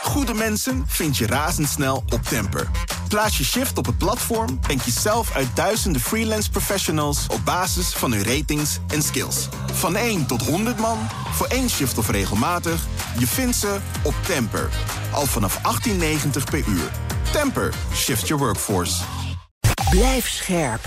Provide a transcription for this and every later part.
goede mensen vind je razendsnel op Temper. Plaats je shift op het platform en kies zelf uit duizenden freelance professionals op basis van hun ratings en skills. Van 1 tot 100 man, voor 1 shift of regelmatig, je vindt ze op Temper. Al vanaf 18,90 per uur. Temper, shift your workforce. Blijf scherp.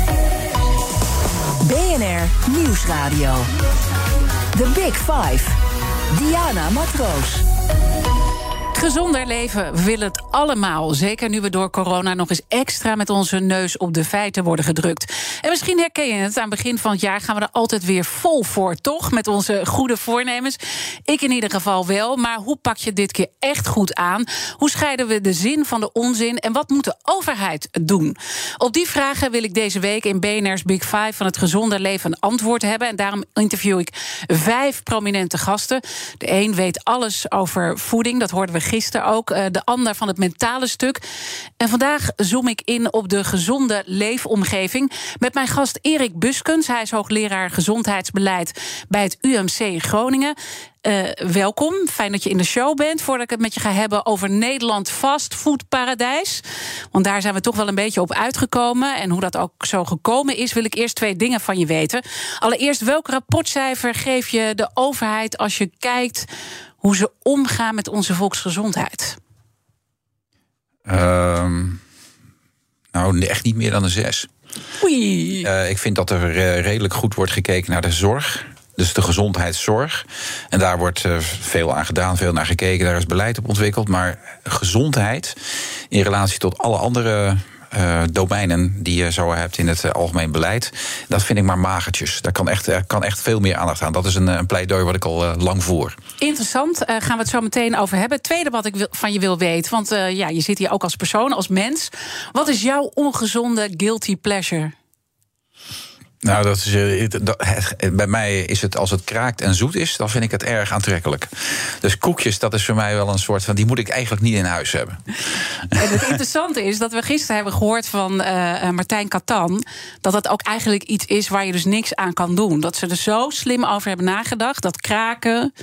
BNR Nieuwsradio. The Big Five. Diana Matroos. Gezonder leven, we willen het allemaal. Zeker nu we door corona nog eens extra met onze neus op de feiten worden gedrukt. En misschien herken je het, aan het begin van het jaar gaan we er altijd weer vol voor, toch? Met onze goede voornemens. Ik in ieder geval wel, maar hoe pak je dit keer echt goed aan? Hoe scheiden we de zin van de onzin? En wat moet de overheid doen? Op die vragen wil ik deze week in BNR's Big Five van het gezonder leven een antwoord hebben. En daarom interview ik 5 prominente gasten. De een weet alles over voeding, dat hoorden we gisteren ook. De ander van het mentale stuk. En vandaag zoom ik in op de gezonde leefomgeving met mijn gast Erik Buskens. Hij is hoogleraar gezondheidsbeleid bij het UMC in Groningen. Welkom, fijn dat je in de show bent. Voordat ik het met je ga hebben over Nederland fastfoodparadijs. Want daar zijn we toch wel een beetje op uitgekomen. En hoe dat ook zo gekomen is, wil ik eerst 2 dingen van je weten. Allereerst, welk rapportcijfer geef je de overheid als je kijkt hoe ze omgaan met onze volksgezondheid? Nou, echt niet meer dan een 6. Oei. Ik vind dat er redelijk goed wordt gekeken naar de zorg. Dus de gezondheidszorg. En daar wordt veel aan gedaan, veel naar gekeken. Daar is beleid op ontwikkeld. Maar gezondheid in relatie tot alle andere domeinen die je zo hebt in het algemeen beleid, dat vind ik maar magertjes. Daar kan echt veel meer aandacht aan. Dat is een pleidooi wat ik al lang voer. Interessant, gaan we het zo meteen over hebben. Het tweede wat ik van je wil weten, want je zit hier ook als persoon, als mens. Wat is jouw ongezonde guilty pleasure? Nou, bij mij is het, als het kraakt en zoet is, dan vind ik het erg aantrekkelijk. Dus koekjes, dat is voor mij wel een soort van, die moet ik eigenlijk niet in huis hebben. En het interessante is dat we gisteren hebben gehoord van Martijn Katan, dat dat ook eigenlijk iets is waar je dus niks aan kan doen. Dat ze er zo slim over hebben nagedacht, dat kraken,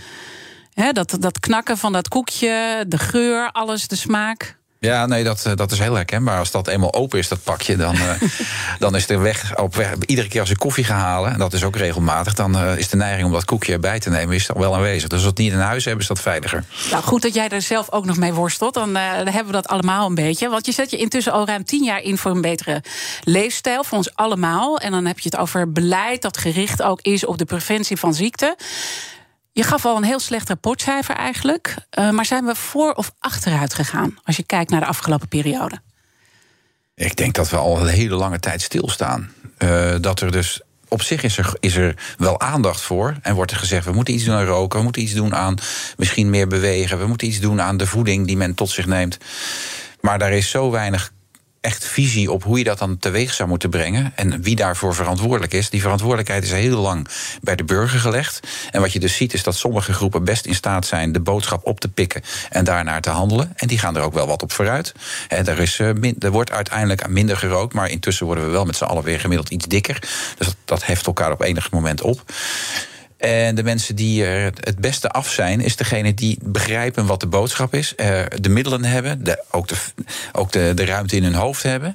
dat knakken van dat koekje, de geur, alles, de smaak. Ja, nee, dat is heel herkenbaar. Als dat eenmaal open is, dat pakje, dan is er op weg. Iedere keer als ik koffie ga halen, en dat is ook regelmatig, dan is de neiging om dat koekje erbij te nemen is dan wel aanwezig. Dus als we het niet in huis hebben, is dat veiliger. Nou, goed dat jij er zelf ook nog mee worstelt. Dan hebben we dat allemaal een beetje. Want je zet je intussen al ruim 10 jaar in voor een betere leefstijl, voor ons allemaal. En dan heb je het over beleid dat gericht ook is op de preventie van ziekten. Je gaf al een heel slecht rapportcijfer eigenlijk. Maar zijn we voor of achteruit gegaan als je kijkt naar de afgelopen periode? Ik denk dat we al een hele lange tijd stilstaan. Dat er dus op zich is er wel aandacht voor. En wordt er gezegd, we moeten iets doen aan roken, we moeten iets doen aan misschien meer bewegen, we moeten iets doen aan de voeding die men tot zich neemt. Maar daar is zo weinig echt visie op hoe je dat dan teweeg zou moeten brengen en wie daarvoor verantwoordelijk is. Die verantwoordelijkheid is heel lang bij de burger gelegd. En wat je dus ziet is dat sommige groepen best in staat zijn de boodschap op te pikken en daarnaar te handelen. En die gaan er ook wel wat op vooruit. En er wordt uiteindelijk minder gerookt, maar intussen worden we wel met z'n allen weer gemiddeld iets dikker. Dus dat heft elkaar op enig moment op. En de mensen die er het beste af zijn, is degene die begrijpen wat de boodschap is, de middelen hebben, ook de ruimte in hun hoofd hebben,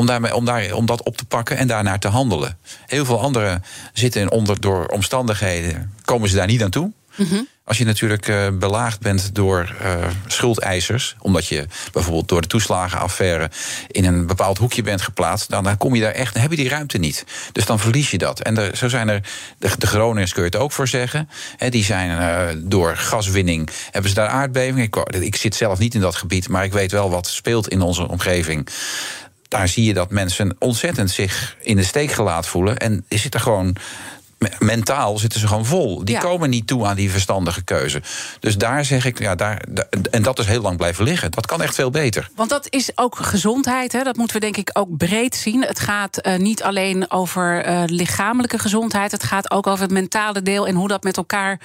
om dat op te pakken en daarnaar te handelen. Heel veel anderen zitten door omstandigheden, komen ze daar niet aan toe. Mm-hmm. Als je natuurlijk belaagd bent door schuldeisers, omdat je bijvoorbeeld door de toeslagenaffaire in een bepaald hoekje bent geplaatst, dan kom je daar echt, dan heb je die ruimte niet. Dus dan verlies je dat. En zo zijn er, de Groningers kun je het ook voor zeggen, die zijn door gaswinning, hebben ze daar aardbeving. Ik zit zelf niet in dat gebied, maar ik weet wel wat speelt in onze omgeving. Daar zie je dat mensen ontzettend zich in de steek gelaten voelen. En is het er gewoon, mentaal zitten ze gewoon vol. Die komen niet toe aan die verstandige keuze. Dus daar zeg ik, en dat is heel lang blijven liggen. Dat kan echt veel beter. Want dat is ook gezondheid, hè? Dat moeten we denk ik ook breed zien. Het gaat niet alleen over lichamelijke gezondheid. Het gaat ook over het mentale deel en hoe dat met elkaar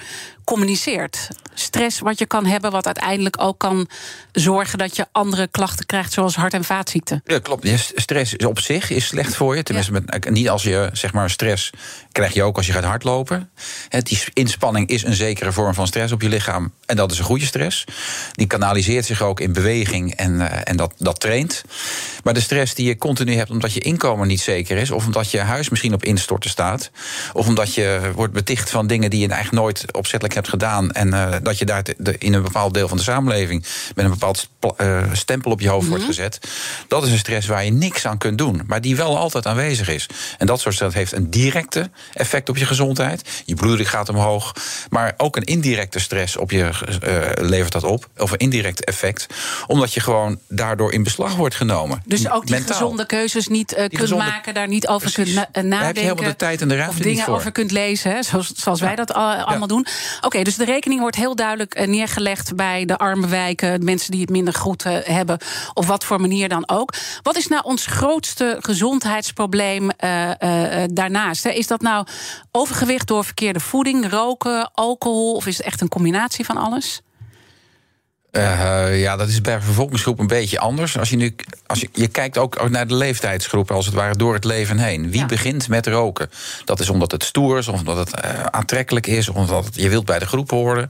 communiceert. Stress wat je kan hebben, wat uiteindelijk ook kan zorgen dat je andere klachten krijgt, zoals hart- en vaatziekten. Ja, klopt. Stress op zich is slecht voor je. Tenminste, niet als je, zeg maar, stress krijg je ook als je gaat hardlopen. Die inspanning is een zekere vorm van stress op je lichaam. En dat is een goede stress. Die kanaliseert zich ook in beweging en dat traint. Maar de stress die je continu hebt omdat je inkomen niet zeker is, of omdat je huis misschien op instorten staat, of omdat je wordt beticht van dingen die je eigenlijk nooit opzettelijk hebt gedaan, en dat je daar in een bepaald deel van de samenleving met een bepaald stempel op je hoofd wordt gezet. Dat is een stress waar je niks aan kunt doen, maar die wel altijd aanwezig is. En dat soort stress heeft een directe effect op je gezondheid. Je bloeddruk gaat omhoog. Maar ook een indirecte stress op je levert dat op. Of een indirect effect. Omdat je gewoon daardoor in beslag wordt genomen. Dus ook die mentaal. Gezonde keuzes niet kunt maken, daar niet over kunt nadenken. Daar heb je helemaal de tijd en de ruimte of dingen niet voor. over kunt lezen, hè, zoals wij dat allemaal doen. Oké, dus de rekening wordt heel duidelijk neergelegd bij de arme wijken, de mensen die het minder goed hebben, op wat voor manier dan ook. Wat is nou ons grootste gezondheidsprobleem daarnaast? Hè? Is dat nou overgewicht door verkeerde voeding, roken, alcohol, of is het echt een combinatie van alles? Ja, dat is bij de bevolkingsgroep een beetje anders. Als je kijkt ook naar de leeftijdsgroepen, als het ware door het leven heen. Wie begint met roken? Dat is omdat het stoer is, of omdat het aantrekkelijk is, of omdat je wilt bij de groep horen.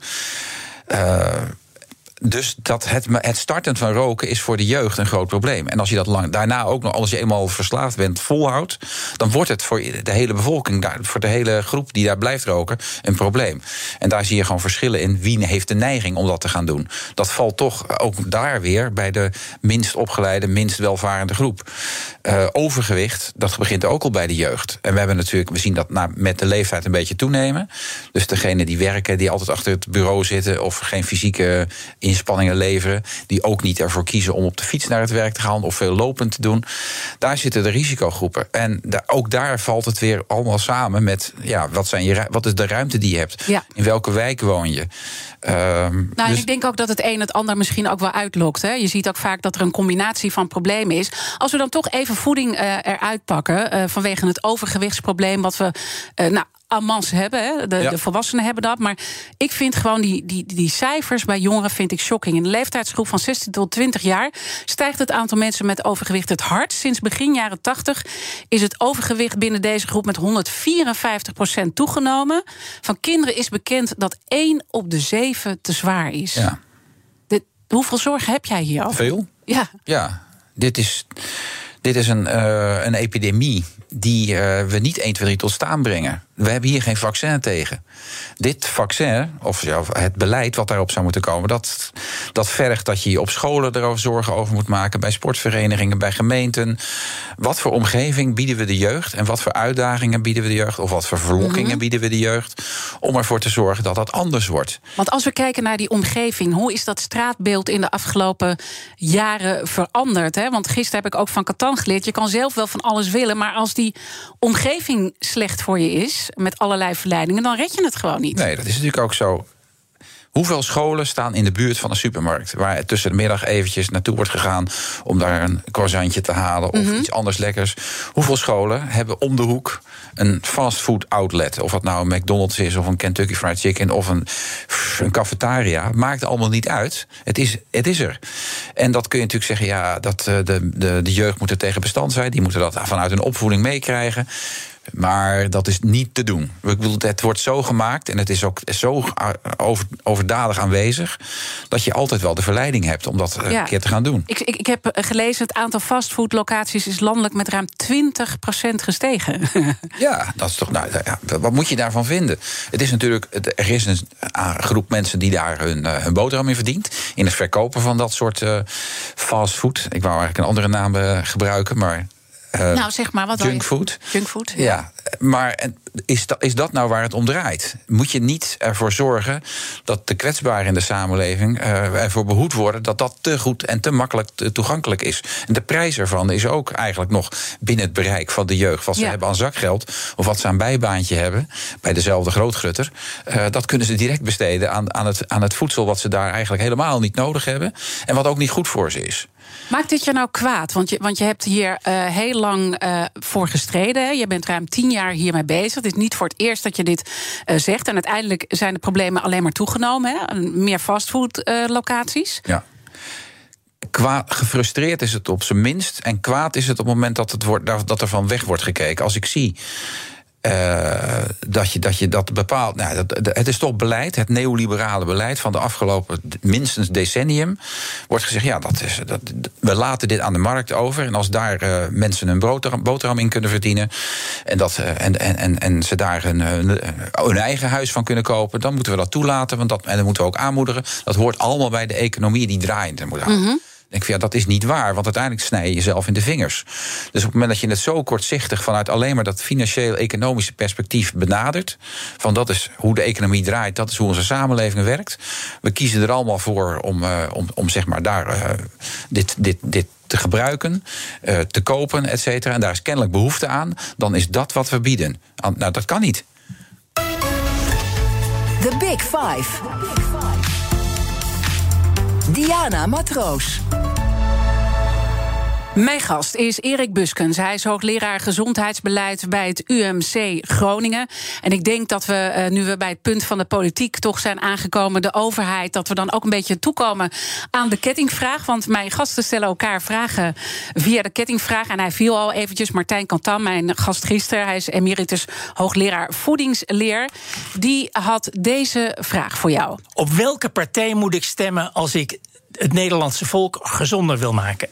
Dus het starten van roken is voor de jeugd een groot probleem. En als je dat daarna ook nog, als je eenmaal verslaafd bent, volhoudt, dan wordt het voor de hele bevolking, voor de hele groep die daar blijft roken, een probleem. En daar zie je gewoon verschillen in wie heeft de neiging om dat te gaan doen. Dat valt toch ook daar weer bij de minst opgeleide, minst welvarende groep. Overgewicht, dat begint ook al bij de jeugd. En we zien dat met de leeftijd een beetje toenemen. Dus degenen die werken, die altijd achter het bureau zitten of geen fysieke inspanningen leveren, die ook niet ervoor kiezen om op de fiets naar het werk te gaan of veel lopend te doen. Daar zitten de risicogroepen. En ook daar valt het weer allemaal samen met, wat is de ruimte die je hebt? Ja. In welke wijk woon je? Dus ik denk ook dat het een het ander misschien ook wel uitlokt. Hè? Je ziet ook vaak dat er een combinatie van problemen is. Als we dan toch even voeding eruit pakken, vanwege het overgewichtsprobleem wat we en masse hebben, hè? De volwassenen hebben dat. Maar ik vind gewoon die cijfers bij jongeren vind ik shocking. In de leeftijdsgroep van 16 tot 20 jaar stijgt het aantal mensen met overgewicht het hardst. Sinds begin jaren 80 is het overgewicht binnen deze groep met 154% toegenomen. Van kinderen is bekend dat 1 op de 7 te zwaar is. Ja. Hoeveel zorgen heb jij hierover? Veel? Ja. Dit is een epidemie die we niet 1, 2, 3 tot staan brengen. We hebben hier geen vaccin tegen. Dit vaccin, of het beleid wat daarop zou moeten komen, dat vergt dat je op scholen er zorgen over moet maken, bij sportverenigingen, bij gemeenten. Wat voor omgeving bieden we de jeugd en wat voor uitdagingen bieden we de jeugd, of wat voor verlokkingen bieden we de jeugd, om ervoor te zorgen dat dat anders wordt. Want als we kijken naar die omgeving, hoe is dat straatbeeld in de afgelopen jaren veranderd? Hè? Want gisteren heb ik ook van Catan geleerd, je kan zelf wel van alles willen, maar als die omgeving slecht voor je is, met allerlei verleidingen, dan red je het gewoon niet. Nee, dat is natuurlijk ook zo. Hoeveel scholen staan in de buurt van een supermarkt, waar het tussen de middag eventjes naartoe wordt gegaan om daar een croissantje te halen of iets anders lekkers? Hoeveel scholen hebben om de hoek een fastfood outlet? Of het nou een McDonald's is of een Kentucky Fried Chicken of een cafetaria, maakt allemaal niet uit. Het is er. En dat kun je natuurlijk zeggen, dat de jeugd moet er tegen bestand zijn. Die moeten dat vanuit hun opvoeding meekrijgen. Maar dat is niet te doen. Ik bedoel, het wordt zo gemaakt en het is ook zo overdadig aanwezig dat je altijd wel de verleiding hebt om dat een keer te gaan doen. Ik heb gelezen, het aantal fastfoodlocaties is landelijk met ruim 20% gestegen. Ja, dat is toch. Wat moet je daarvan vinden? Het is natuurlijk, er is een groep mensen die daar hun boterham in verdient, in het verkopen van dat soort fastfood. Ik wou eigenlijk een andere naam gebruiken, maar zeg maar, wat junkfood. Junkfood, ja. Maar is dat nou waar het om draait? Moet je niet ervoor zorgen dat de kwetsbaren in de samenleving ervoor behoed worden dat dat te goed en te makkelijk toegankelijk is? En de prijs ervan is ook eigenlijk nog binnen het bereik van de jeugd. Wat ze hebben aan zakgeld of wat ze aan bijbaantje hebben bij dezelfde grootgrutter, dat kunnen ze direct besteden aan het voedsel wat ze daar eigenlijk helemaal niet nodig hebben en wat ook niet goed voor ze is. Maakt dit je nou kwaad? Want je hebt hier heel lang voor gestreden. Hè? Je bent ruim 10 jaar jaar hiermee bezig. Het is niet voor het eerst dat je dit zegt. En uiteindelijk zijn de problemen alleen maar toegenomen. Hè? Meer fastfood-locaties. Ja. Gefrustreerd is het op zijn minst. En kwaad is het op het moment dat er van weg wordt gekeken. Als ik zie dat je dat bepaalt. Nou, het is toch beleid, het neoliberale beleid van de afgelopen minstens decennium. Wordt gezegd, ja, we laten dit aan de markt over. En als daar mensen een boterham in kunnen verdienen. En ze daar hun eigen huis van kunnen kopen. Dan moeten we dat toelaten. En dat moeten we ook aanmoedigen. Dat hoort allemaal bij de economie die draaiend moet houden. Mm-hmm. Ik denk, dat is niet waar, want uiteindelijk snij je jezelf in de vingers. Dus op het moment dat je het zo kortzichtig vanuit alleen maar dat financieel-economische perspectief benadert, van dat is hoe de economie draait, dat is hoe onze samenleving werkt. We kiezen er allemaal voor om zeg maar daar dit te gebruiken, te kopen, et cetera. En daar is kennelijk behoefte aan. Dan is dat wat we bieden. Nou, dat kan niet. The Big Five. Diana Matroos. Mijn gast is Erik Buskens. Hij is hoogleraar gezondheidsbeleid bij het UMC Groningen. En ik denk dat we, nu we bij het punt van de politiek toch zijn aangekomen, de overheid, dat we dan ook een beetje toekomen aan de kettingvraag. Want mijn gasten stellen elkaar vragen via de kettingvraag. En hij viel al eventjes, Martijn Kantam, mijn gast gisteren. Hij is emeritus hoogleraar voedingsleer. Die had deze vraag voor jou. Op welke partij moet ik stemmen als ik het Nederlandse volk gezonder wil maken?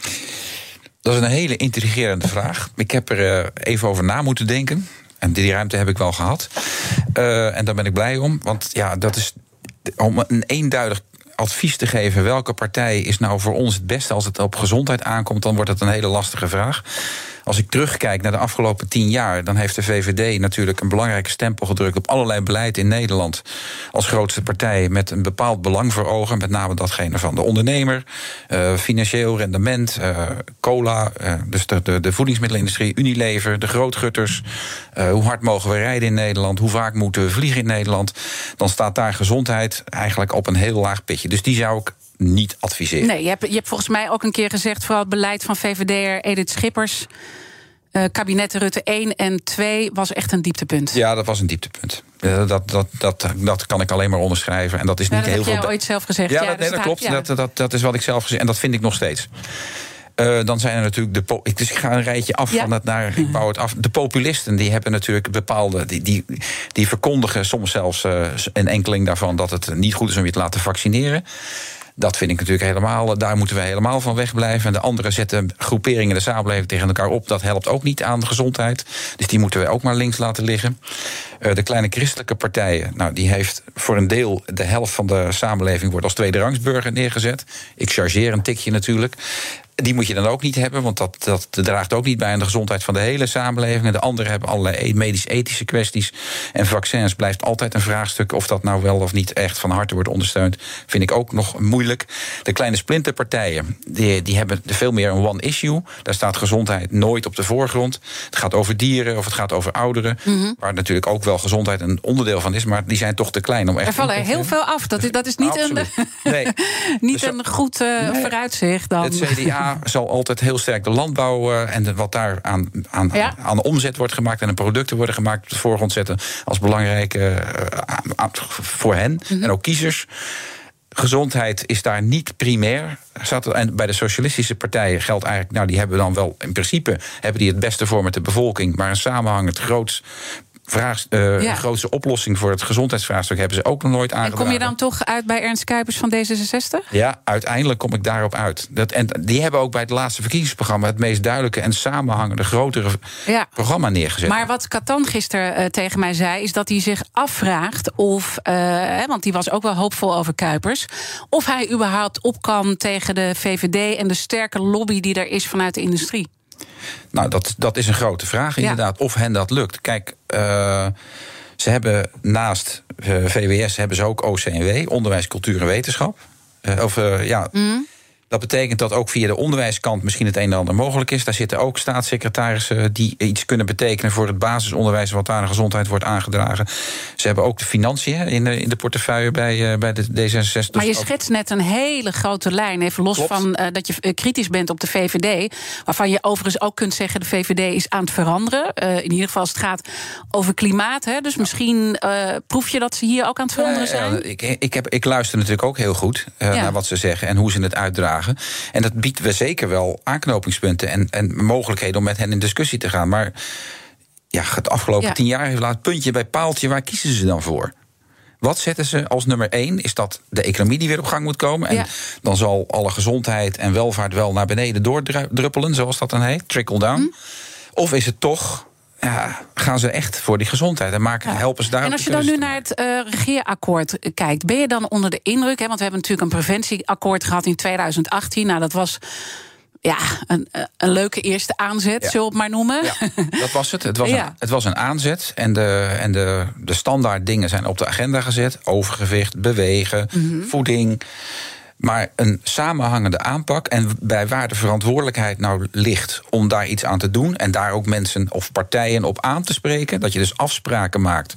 Dat is een hele intrigerende vraag. Ik heb er even over na moeten denken. En die ruimte heb ik wel gehad. En daar ben ik blij om. Want ja, dat is om een eenduidig advies te geven, welke partij is nou voor ons het beste als het op gezondheid aankomt, dan wordt het een hele lastige vraag. Als ik terugkijk naar de afgelopen 10 jaar... dan heeft de VVD natuurlijk een belangrijke stempel gedrukt op allerlei beleid in Nederland. Als grootste partij met een bepaald belang voor ogen. Met name datgene van de ondernemer. Financieel rendement, cola, dus de voedingsmiddelenindustrie, Unilever, de grootgutters. Hoe hard mogen we rijden in Nederland? Hoe vaak moeten we vliegen in Nederland? Dan staat daar gezondheid eigenlijk op een heel laag pitje. Dus die zou ik niet adviseren. Nee, je hebt volgens mij ook een keer gezegd, vooral het beleid van VVD'er Edith Schippers, kabinet Rutte 1 en 2 was echt een dieptepunt. Ja, dat was een dieptepunt. Dat kan ik alleen maar onderschrijven. En dat is niet dat heel heb veel. jij ooit zelf gezegd. Ja, dat klopt. Ja. Dat is wat ik zelf gezegd. En dat vind ik nog steeds. Dan zijn er natuurlijk dus ik ga een rijtje af van het naar. Ik bouw het af. De populisten die hebben natuurlijk bepaalde. Die verkondigen soms zelfs een enkeling daarvan dat het niet goed is om je te laten vaccineren. Dat vind ik natuurlijk helemaal. Daar moeten we helemaal van wegblijven. En de andere zetten groeperingen in de samenleving tegen elkaar op. Dat helpt ook niet aan de gezondheid. Dus die moeten we ook maar links laten liggen. De kleine christelijke partijen, nou, die heeft voor een deel de helft van de samenleving wordt als tweederangsburger neergezet. Ik chargeer een tikje natuurlijk. Die moet je dan ook niet hebben, want dat draagt ook niet bij aan de gezondheid van de hele samenleving. En de anderen hebben allerlei medisch-ethische kwesties. En vaccins blijft altijd een vraagstuk. Of dat nou wel of niet echt van harte wordt ondersteund, vind ik ook nog moeilijk. De kleine splinterpartijen, die hebben veel meer een one-issue. Daar staat gezondheid nooit op de voorgrond. Het gaat over dieren of het gaat over ouderen. Mm-hmm. Waar natuurlijk ook wel gezondheid een onderdeel van is. Maar die zijn toch te klein om echt. Er vallen heel veel af. Dat is niet een goed vooruitzicht dan. Het CDA zal altijd heel sterk de landbouw en wat daar aan omzet wordt gemaakt en de producten worden gemaakt op de voorgrond zetten als belangrijk voor hen en ook kiezers. Gezondheid is daar niet primair. En bij de socialistische partijen geldt eigenlijk, nou, die hebben dan wel in principe hebben die het beste voor met de bevolking, maar een samenhangend grootste oplossing voor het gezondheidsvraagstuk hebben ze ook nog nooit aangedragen. En kom je dan toch uit bij Ernst Kuipers van D66? Ja, uiteindelijk kom ik daarop uit. En die hebben ook bij het laatste verkiezingsprogramma het meest duidelijke en samenhangende, grotere programma neergezet. Maar wat Catan gisteren tegen mij zei, is dat hij zich afvraagt of, want die was ook wel hoopvol over Kuipers, of hij überhaupt op kan tegen de VVD en de sterke lobby die er is vanuit de industrie. Nou, dat is een grote vraag, inderdaad. Of hen dat lukt. Kijk, ze hebben naast VWS hebben ze ook OCW, Onderwijs, Cultuur en Wetenschap. Dat betekent dat ook via de onderwijskant misschien het een en ander mogelijk is. Daar zitten ook staatssecretarissen die iets kunnen betekenen voor het basisonderwijs wat aan de gezondheid wordt aangedragen. Ze hebben ook de financiën in de portefeuille bij de D66. Maar je schetst net een hele grote lijn. Even los van dat je kritisch bent op de VVD. Waarvan je overigens ook kunt zeggen de VVD is aan het veranderen. In ieder geval als het gaat over klimaat. Hè. Dus misschien proef je dat ze hier ook aan het veranderen zijn? Ik luister natuurlijk ook heel goed naar wat ze zeggen en hoe ze het uitdragen. En dat biedt we zeker wel aanknopingspunten en mogelijkheden om met hen in discussie te gaan. Maar het afgelopen 10 jaar heeft laat puntje bij paaltje. Waar kiezen ze dan voor? Wat zetten ze als nummer 1? Is dat de economie die weer op gang moet komen? En dan zal alle gezondheid en welvaart wel naar beneden doordruppelen, zoals dat dan heet, trickle down. Of is het toch, gaan ze echt voor die gezondheid en helpen ze daar. En als je dan nu naar het regeerakkoord kijkt, ben je dan onder de indruk? Hè? Want we hebben natuurlijk een preventieakkoord gehad in 2018. Nou, dat was een leuke eerste aanzet, zullen we het maar noemen. Ja, dat was het. Het was een aanzet. En de standaard dingen zijn op de agenda gezet. Overgewicht, bewegen, voeding. Maar een samenhangende aanpak en bij waar de verantwoordelijkheid nou ligt om daar iets aan te doen en daar ook mensen of partijen op aan te spreken, dat je dus afspraken maakt.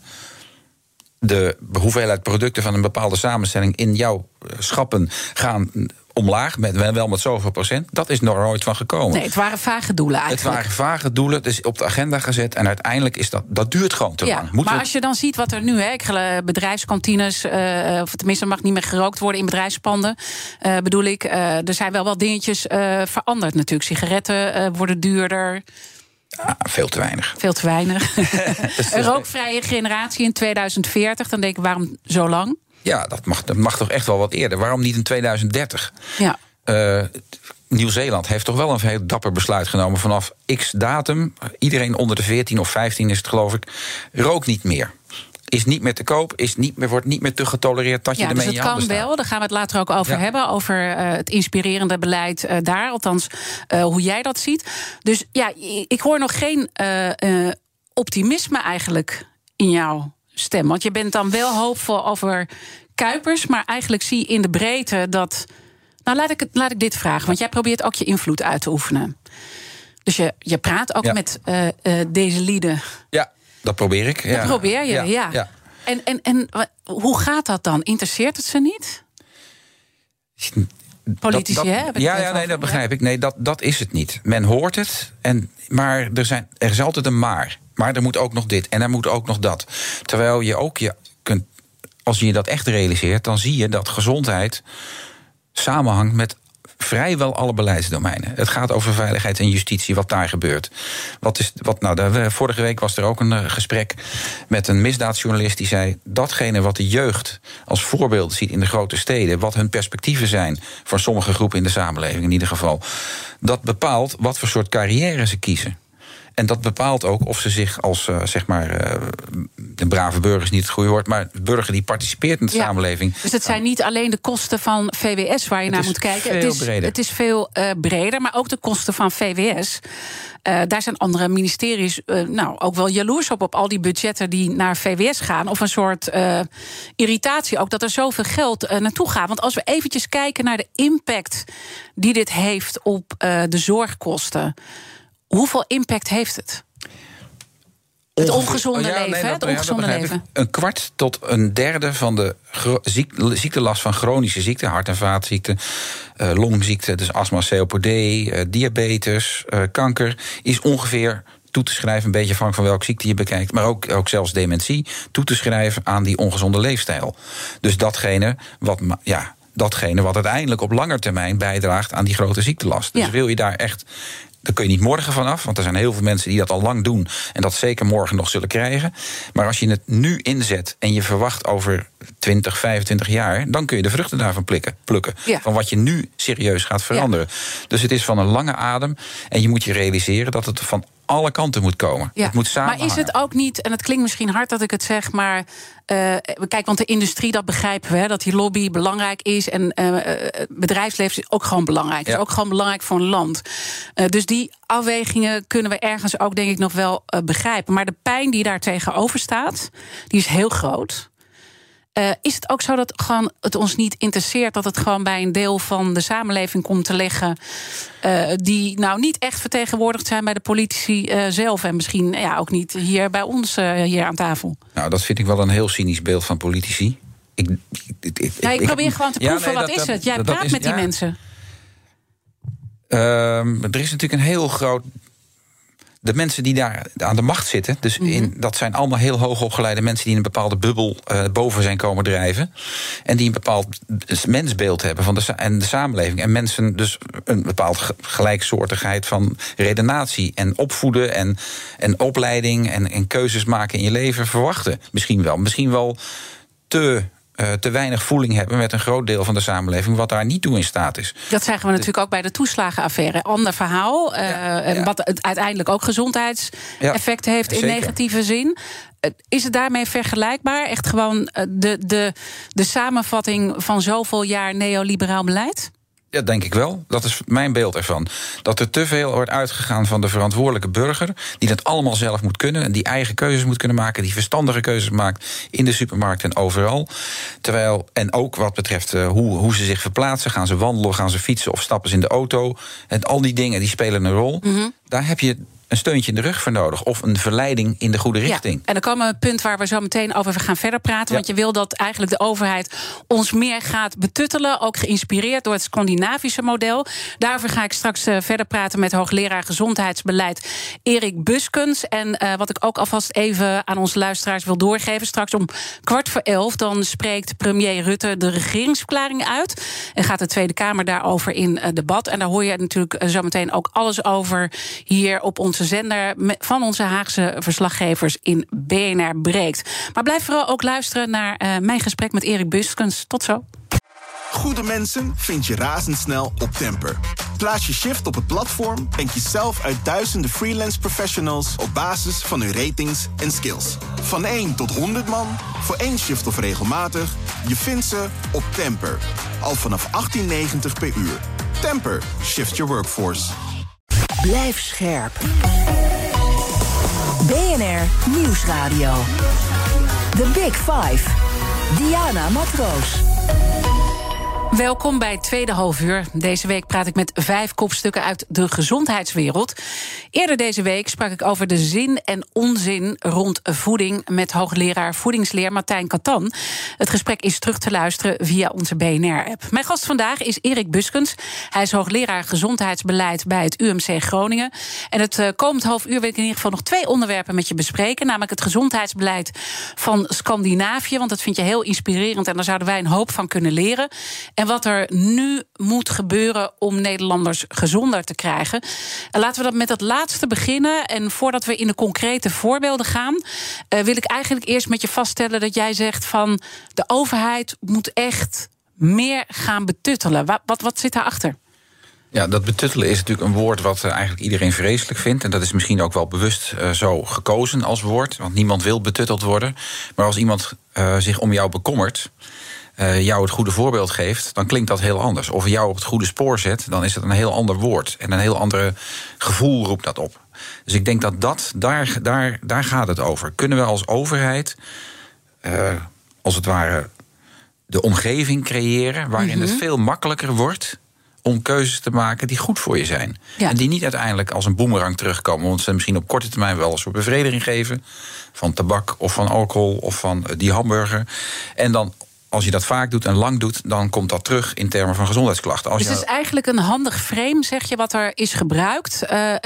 De hoeveelheid producten van een bepaalde samenstelling in jouw schappen gaan omlaag, wel met zoveel procent. Dat is nog nooit van gekomen. Nee, het waren vage doelen eigenlijk. Het waren vage doelen, dus op de agenda gezet. En uiteindelijk is dat duurt gewoon te lang. Maar als je dan ziet wat er nu, bedrijfskantines, of tenminste mag niet meer gerookt worden in bedrijfspanden, bedoel ik. Er zijn wel wat dingetjes veranderd natuurlijk. Sigaretten worden duurder. Veel te weinig. Veel te weinig. Een rookvrije generatie in 2040, dan denk ik, waarom zo lang? Ja, dat mag toch echt wel wat eerder. Waarom niet in 2030? Ja. Nieuw-Zeeland heeft toch wel een heel dapper besluit genomen. Vanaf x datum, iedereen onder de 14 of 15 is het geloof ik, rookt niet meer. Is niet meer te koop, wordt niet meer te getolereerd dat je ermee in je handen staat. Dus het kan wel, daar gaan we het later ook over hebben. Over het inspirerende beleid daar, althans hoe jij dat ziet. Dus ik hoor nog geen optimisme eigenlijk in jouw stem. Want je bent dan wel hoopvol over Kuipers, maar eigenlijk zie je in de breedte dat. Nou, laat ik dit vragen, want jij probeert ook je invloed uit te oefenen. Dus je praat ook met deze lieden. Ja, dat probeer ik. Dat probeer je, ja. En hoe gaat dat dan? Interesseert het ze niet? Politici, hè? Dat begrijp ik. Nee, dat is het niet. Men hoort het, maar er is altijd een maar. Maar er moet ook nog dit en er moet ook nog dat. Terwijl je ook kunt, als je dat echt realiseert, dan zie je dat gezondheid samenhangt met vrijwel alle beleidsdomeinen. Het gaat over veiligheid en justitie, wat daar gebeurt. Vorige week was er ook een gesprek met een misdaadjournalist die zei, datgene wat de jeugd als voorbeeld ziet in de grote steden, wat hun perspectieven zijn voor sommige groepen in de samenleving in ieder geval, dat bepaalt wat voor soort carrière ze kiezen. En dat bepaalt ook of ze zich als, de brave burger is niet het goede woord, maar de burger die participeert in de samenleving. Dus het zijn niet alleen de kosten van VWS waar je naar moet kijken. Het is veel breder, maar ook de kosten van VWS. Daar zijn andere ministeries ook wel jaloers op al die budgetten die naar VWS gaan. Of een soort irritatie ook dat er zoveel geld naartoe gaat. Want als we eventjes kijken naar de impact die dit heeft op de zorgkosten. Hoeveel impact heeft het? Het ongezonde leven, het ongezonde leven. Een kwart tot een derde van de ziektelast van chronische ziekten, hart- en vaatziekten, longziekten, dus astma, COPD, diabetes, kanker, is ongeveer toe te schrijven, een beetje afhankelijk van welke ziekte je bekijkt, maar ook zelfs dementie, toe te schrijven aan die ongezonde leefstijl. Dus datgene wat uiteindelijk op lange termijn bijdraagt aan die grote ziektelast. Dus wil je daar echt. Daar kun je niet morgen vanaf, want er zijn heel veel mensen die dat al lang doen en dat zeker morgen nog zullen krijgen. Maar als je het nu inzet en je verwacht over 20, 25 jaar, dan kun je de vruchten daarvan plukken. Ja. Van wat je nu serieus gaat veranderen. Ja. Dus het is van een lange adem en je moet je realiseren dat het van alle kanten moet komen. Ja. Het moet samenhangen. Maar is het ook niet, en het klinkt misschien hard dat ik het zeg, maar kijk, want de industrie, dat begrijpen we, dat die lobby belangrijk is en het bedrijfsleven is ook gewoon belangrijk. Ja. Is ook gewoon belangrijk voor een land. Dus die afwegingen kunnen we ergens ook, denk ik, nog wel begrijpen. Maar de pijn die daar tegenover staat, die is heel groot. Is het ook zo dat gewoon het ons niet interesseert, dat het gewoon bij een deel van de samenleving komt te liggen, die nou niet echt vertegenwoordigd zijn bij de politici zelf en misschien ook niet hier bij ons hier aan tafel? Nou, dat vind ik wel een heel cynisch beeld van politici. Ik probeer gewoon te proeven, wat is het? Jij praat met die mensen. Er is natuurlijk een heel groot... De mensen die daar aan de macht zitten, dus dat zijn allemaal heel hoogopgeleide mensen die in een bepaalde bubbel boven zijn komen drijven. En die een bepaald mensbeeld hebben van de samenleving. En mensen dus een bepaald gelijksoortigheid van redenatie en opvoeden en opleiding en keuzes maken in je leven verwachten. Misschien wel te weinig voeling hebben met een groot deel van de samenleving, wat daar niet toe in staat is. Dat zagen we natuurlijk ook bij de toeslagenaffaire. Ander verhaal, wat het uiteindelijk ook gezondheidseffecten heeft in negatieve zin. Is het daarmee vergelijkbaar? Echt gewoon de samenvatting van zoveel jaar neoliberaal beleid? Ja, denk ik wel. Dat is mijn beeld ervan. Dat er te veel wordt uitgegaan van de verantwoordelijke burger, die dat allemaal zelf moet kunnen en die eigen keuzes moet kunnen maken, die verstandige keuzes maakt in de supermarkt en overal. Terwijl, en ook wat betreft hoe ze zich verplaatsen, gaan ze wandelen, gaan ze fietsen of stappen ze in de auto. En al die dingen die spelen een rol. Daar heb je een steuntje in de rug voor nodig. Of een verleiding in de goede richting. En dan komen we een punt waar we zo meteen over gaan verder praten. Want je wil dat eigenlijk de overheid ons meer gaat betuttelen. Ook geïnspireerd door het Scandinavische model. Daarover ga ik straks verder praten met hoogleraar gezondheidsbeleid Erik Buskens. En wat ik ook alvast even aan onze luisteraars wil doorgeven. Straks om 11:15 dan spreekt premier Rutte de regeringsverklaring uit. En gaat de Tweede Kamer daarover in debat. En daar hoor je natuurlijk zo meteen ook alles over hier op onze zender van onze Haagse verslaggevers in BNR Breekt. Maar blijf vooral ook luisteren naar mijn gesprek met Erik Buskens. Tot zo. Goede mensen vind je razendsnel op Temper. Plaats je shift op het platform en kies zelf uit duizenden freelance professionals op basis van hun ratings en skills. Van 1 tot 100 man, voor 1 shift of regelmatig, je vindt ze op Temper. Al vanaf 18,90 per uur. Temper, shift your workforce. Blijf scherp. BNR Nieuwsradio. The Big Five. Diana Matroos. Welkom bij het tweede halfuur. Deze week praat ik met 5 kopstukken uit de gezondheidswereld. Eerder deze week sprak ik over de zin en onzin rond voeding met hoogleraar voedingsleer Martijn Katan. Het gesprek is terug te luisteren via onze BNR-app. Mijn gast vandaag is Erik Buskens. Hij is hoogleraar gezondheidsbeleid bij het UMC Groningen. En het komend halfuur wil ik in ieder geval nog 2 onderwerpen met je bespreken. Namelijk het gezondheidsbeleid van Scandinavië. Want dat vind je heel inspirerend en daar zouden wij een hoop van kunnen leren. En wat er nu moet gebeuren om Nederlanders gezonder te krijgen. En laten we dat met het laatste beginnen. En voordat we in de concrete voorbeelden gaan, wil ik eigenlijk eerst met je vaststellen dat jij zegt van de overheid moet echt meer gaan betuttelen. Wat zit daarachter? Ja, dat betuttelen is natuurlijk een woord wat eigenlijk iedereen vreselijk vindt. En dat is misschien ook wel bewust zo gekozen als woord. Want niemand wil betutteld worden. Maar als iemand zich om jou bekommert, jou het goede voorbeeld geeft, dan klinkt dat heel anders. Of jou op het goede spoor zet, dan is het een heel ander woord. En een heel ander gevoel roept dat op. Dus ik denk daar gaat het over. Kunnen we als overheid, als het ware, de omgeving creëren waarin het veel makkelijker wordt om keuzes te maken die goed voor je zijn. Ja. En die niet uiteindelijk als een boemerang terugkomen, want ze misschien op korte termijn wel een soort bevrediging geven van tabak of van alcohol of van die hamburger. En dan, als je dat vaak doet en lang doet, dan komt dat terug in termen van gezondheidsklachten. Dus het is eigenlijk een handig frame, zeg je, wat er is gebruikt.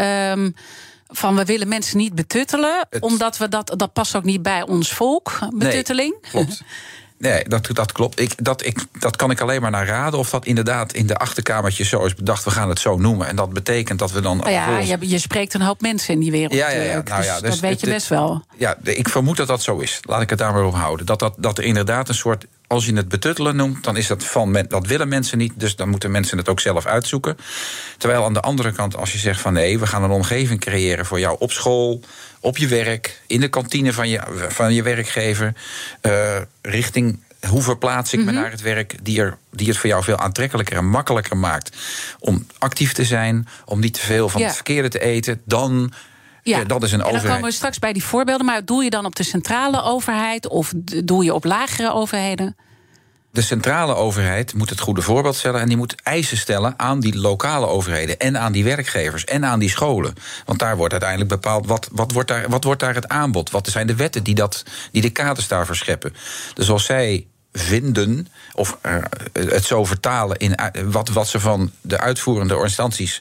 Van we willen mensen niet betuttelen, omdat we dat past ook niet bij ons volk, betutteling. Nee, klopt. Nee, dat klopt. Dat kan ik alleen maar naar raden of dat inderdaad in de achterkamertjes zo is bedacht. We gaan het zo noemen. En dat betekent dat we dan. Je spreekt een hoop mensen in die wereld. Dus dat weet je best wel. Ja, ik vermoed dat dat zo is. Laat ik het daar maar op houden. Dat er inderdaad een soort. Als je het betuttelen noemt, dan is dat dat willen mensen niet. Dus dan moeten mensen het ook zelf uitzoeken. Terwijl aan de andere kant, als je zegt van nee, we gaan een omgeving creëren voor jou op school, op je werk, in de kantine van je werkgever, richting hoe verplaats ik me naar het werk, die het voor jou veel aantrekkelijker en makkelijker maakt om actief te zijn, om niet te veel van het verkeerde te eten, dan Ja. Dat is een overheid. En dan komen we straks bij die voorbeelden. Maar doel je dan op de centrale overheid of doel je op lagere overheden? De centrale overheid moet het goede voorbeeld stellen en die moet eisen stellen aan die lokale overheden en aan die werkgevers en aan die scholen. Want daar wordt uiteindelijk bepaald wat wordt daar het aanbod? Wat zijn de wetten die de kaders daarvoor scheppen? Dus als zij vinden, of het zo vertalen in wat ze van de uitvoerende instanties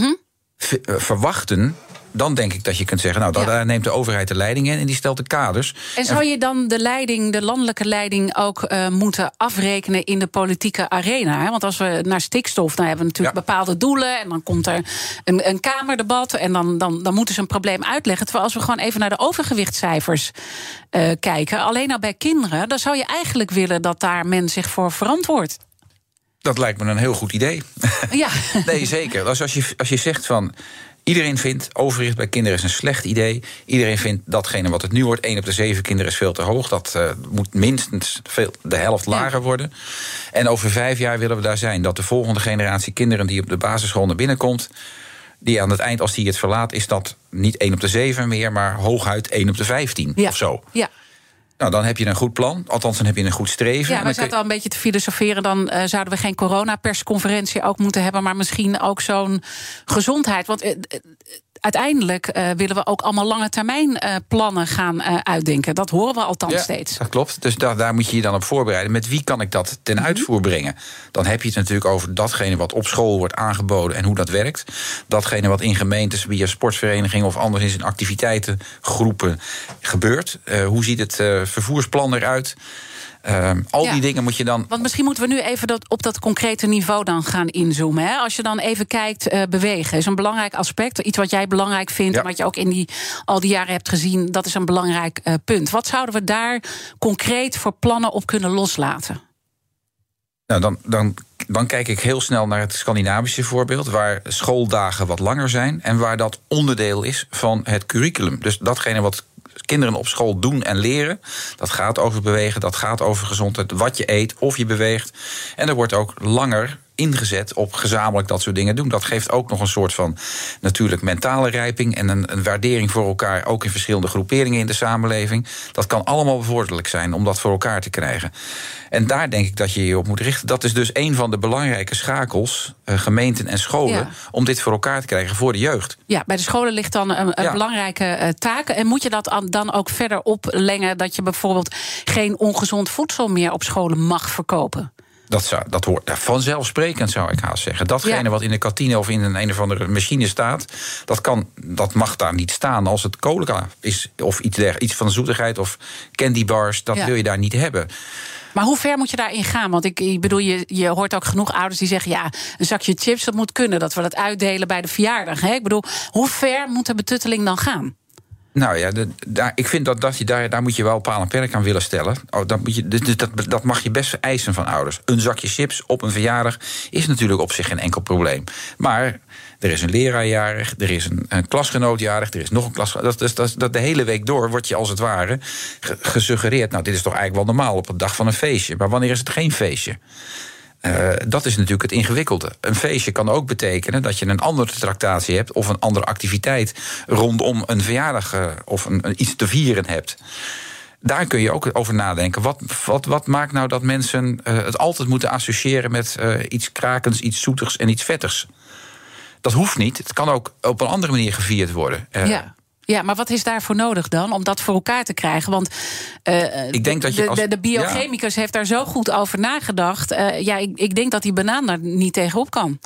verwachten, dan denk ik dat je kunt zeggen, daar neemt de overheid de leiding in en die stelt de kaders. En zou je dan de landelijke leiding ook moeten afrekenen in de politieke arena? Hè? Want als we naar stikstof, dan hebben we natuurlijk bepaalde doelen en dan komt er een kamerdebat en dan moeten ze een probleem uitleggen. Terwijl als we gewoon even naar de overgewichtscijfers kijken, alleen al bij kinderen, dan zou je eigenlijk willen dat daar men zich voor verantwoordt. Dat lijkt me een heel goed idee. Ja. Nee, zeker. Als je zegt van, iedereen vindt overgewicht bij kinderen is een slecht idee. Iedereen vindt datgene wat het nu wordt, 1 op de 7 kinderen is veel te hoog. Dat moet minstens de helft lager worden. En over 5 jaar willen we daar zijn. Dat de volgende generatie kinderen die op de basisschool naar binnen komt, die aan het eind, als die het verlaat, is dat niet 1 op de 7 meer, maar hooguit 1 op de 15 of zo. Ja. Nou, dan heb je een goed plan. Althans, dan heb je een goed streven. Ja, we zaten al een beetje te filosoferen. Dan zouden we geen coronapersconferentie ook moeten hebben, maar misschien ook zo'n gezondheid. Want uiteindelijk willen we ook allemaal lange termijn plannen gaan uitdenken. Dat horen we althans steeds. Dat klopt. Dus daar moet je je dan op voorbereiden. Met wie kan ik dat ten uitvoer brengen? Dan heb je het natuurlijk over datgene wat op school wordt aangeboden en hoe dat werkt. Datgene wat in gemeentes via sportverenigingen of anders in activiteitengroepen gebeurt. Hoe ziet het vervoersplan eruit? Die dingen moet je dan. Want misschien moeten we nu even op dat concrete niveau dan gaan inzoomen. Hè? Als je dan even kijkt, bewegen is een belangrijk aspect. Iets wat jij belangrijk vindt, en wat je ook in al die jaren hebt gezien, dat is een belangrijk punt. Wat zouden we daar concreet voor plannen op kunnen loslaten? Nou, dan kijk ik heel snel naar het Scandinavische voorbeeld, waar schooldagen wat langer zijn en waar dat onderdeel is van het curriculum. Dus datgene wat kinderen op school doen en leren, dat gaat over bewegen, dat gaat over gezondheid, wat je eet, of je beweegt. En er wordt ook langer ingezet op gezamenlijk dat soort dingen doen. Dat geeft ook nog een soort van natuurlijk mentale rijping en een waardering voor elkaar, ook in verschillende groeperingen in de samenleving. Dat kan allemaal bevorderlijk zijn om dat voor elkaar te krijgen. En daar denk ik dat je je op moet richten. Dat is dus een van de belangrijke schakels, gemeenten en scholen, om dit voor elkaar te krijgen voor de jeugd. Ja, bij de scholen ligt dan een belangrijke taak. En moet je dat dan ook verder oplengen dat je bijvoorbeeld geen ongezond voedsel meer op scholen mag verkopen? Dat hoort vanzelfsprekend, zou ik haast zeggen. Datgene wat in de kantine of in een of andere machine staat, dat mag daar niet staan als het cola is of iets van zoetigheid of candybars. Dat wil je daar niet hebben. Maar hoe ver moet je daarin gaan? Want ik bedoel, je hoort ook genoeg ouders die zeggen, een zakje chips, dat moet kunnen, dat we dat uitdelen bij de verjaardag. Hè? Ik bedoel, hoe ver moet de betutteling dan gaan? Nou ja, ik vind dat je daar moet je wel paal en perk aan willen stellen. Dat mag je best eisen van ouders. Een zakje chips op een verjaardag is natuurlijk op zich geen enkel probleem. Maar er is een leraar jarig, er is een klasgenoot jarig, er is nog een klasgenoot. Dat de hele week door wordt je als het ware gesuggereerd, dit is toch eigenlijk wel normaal op een dag van een feestje. Maar wanneer is het geen feestje? Dat is natuurlijk het ingewikkelde. Een feestje kan ook betekenen dat je een andere tractatie hebt of een andere activiteit rondom een verjaardag of iets te vieren hebt. Daar kun je ook over nadenken. Wat maakt nou dat mensen het altijd moeten associëren met iets krakends, iets zoetigs en iets vettigs? Dat hoeft niet. Het kan ook op een andere manier gevierd worden. Ja, maar wat is daarvoor nodig dan om dat voor elkaar te krijgen? Want ik denk dat de biochemicus heeft daar zo goed over nagedacht. Ik denk dat die banaan daar niet tegenop kan.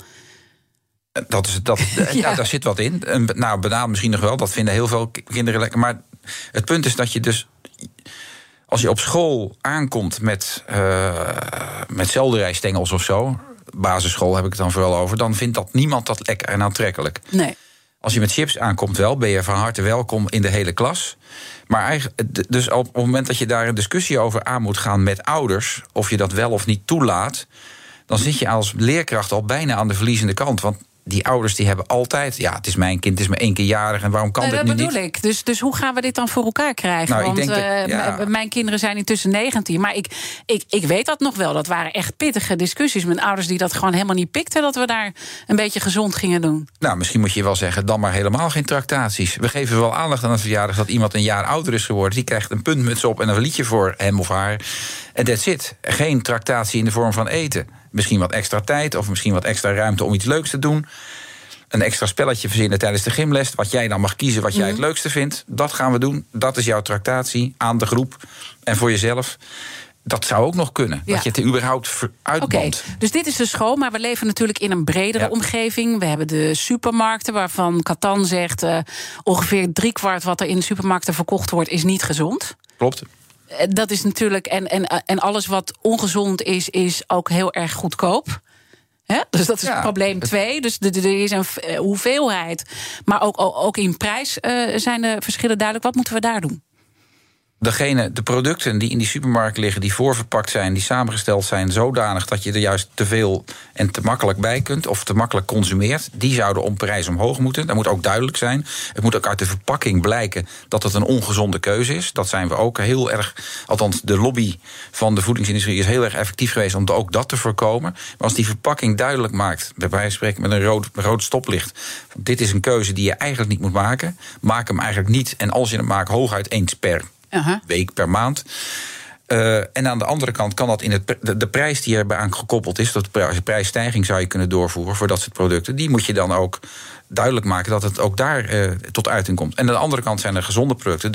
Daar zit wat in. Banaan misschien nog wel, dat vinden heel veel kinderen lekker. Maar het punt is dat je dus, als je op school aankomt met selderijstengels of zo, basisschool heb ik het dan vooral over, dan vindt niemand dat lekker en aantrekkelijk. Nee. Als je met chips aankomt wel, ben je van harte welkom in de hele klas. Maar dus op het moment dat je daar een discussie over aan moet gaan met ouders, of je dat wel of niet toelaat, dan zit je als leerkracht al bijna aan de verliezende kant. Want die ouders die hebben altijd... ja, het is mijn kind, het is maar 1 keer jarig... en waarom kan dit nu niet? Dat bedoel ik. Dus hoe gaan we dit dan voor elkaar krijgen? Nou, Want mijn kinderen zijn intussen 19. Maar ik weet dat nog wel. Dat waren echt pittige discussies met ouders... die dat gewoon helemaal niet pikten... dat we daar een beetje gezond gingen doen. Nou, misschien moet je wel zeggen... dan maar helemaal geen tractaties. We geven wel aandacht aan het verjaardag... dat iemand een jaar ouder is geworden. Die krijgt een puntmuts op en een liedje voor hem of haar. En that's it. Geen tractatie in de vorm van eten. Misschien wat extra tijd of misschien wat extra ruimte om iets leuks te doen. Een extra spelletje verzinnen tijdens de gymles. Wat jij dan mag kiezen wat jij het leukste vindt. Dat gaan we doen. Dat is jouw tractatie aan de groep en voor jezelf. Dat zou ook nog kunnen. Dat je het er überhaupt uitband. Dus dit is de school, maar we leven natuurlijk in een bredere omgeving. We hebben de supermarkten, waarvan Catan zegt... ongeveer 3/4 wat er in de supermarkten verkocht wordt... is niet gezond. Klopt. Dat is natuurlijk... En alles wat ongezond is ook heel erg goedkoop. Dus dat is probleem 2. Dus er is een hoeveelheid. Maar ook in prijs zijn de verschillen duidelijk. Wat moeten we daar doen? De producten die in die supermarkt liggen... die voorverpakt zijn, die samengesteld zijn... zodanig dat je er juist te veel en te makkelijk bij kunt... of te makkelijk consumeert, die zouden om prijs omhoog moeten. Dat moet ook duidelijk zijn. Het moet ook uit de verpakking blijken dat het een ongezonde keuze is. Dat zijn we ook heel erg... althans, de lobby van de voedingsindustrie is heel erg effectief geweest... om ook dat te voorkomen. Maar als die verpakking duidelijk maakt... bij wijze van spreken met een rood stoplicht... dit is een keuze die je eigenlijk niet moet maken... maak hem eigenlijk niet. En als je hem maakt, hooguit eens per week, per maand. En aan de andere kant kan dat in de prijs die erbij aan gekoppeld is... dat de prijsstijging zou je kunnen doorvoeren voor dat soort producten... die moet je dan ook duidelijk maken dat het ook daar tot uiting komt. En aan de andere kant zijn er gezonde producten...